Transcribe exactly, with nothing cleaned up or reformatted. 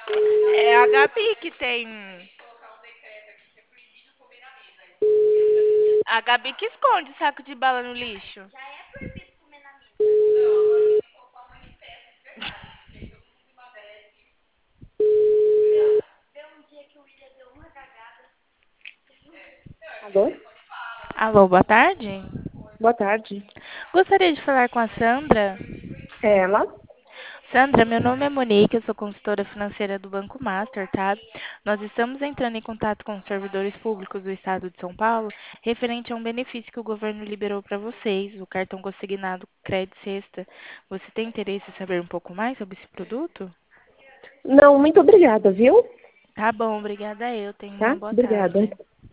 É a Gabi que tem. A Gabi que esconde saco de bala no lixo. Alô? Alô, boa tarde. Boa tarde. Gostaria de falar com a Sandra. É ela? Sandra, meu nome é Monique, eu sou consultora financeira do Banco Master, tá? Nós estamos entrando em contato com os servidores públicos do estado de São Paulo, referente a um benefício que o governo liberou para vocês, o cartão consignado Crédito Sexta. Você tem interesse em saber um pouco mais sobre esse produto? Não, muito obrigada, viu? Tá bom, obrigada eu. Tenha uma Tá? boa Obrigada. tarde.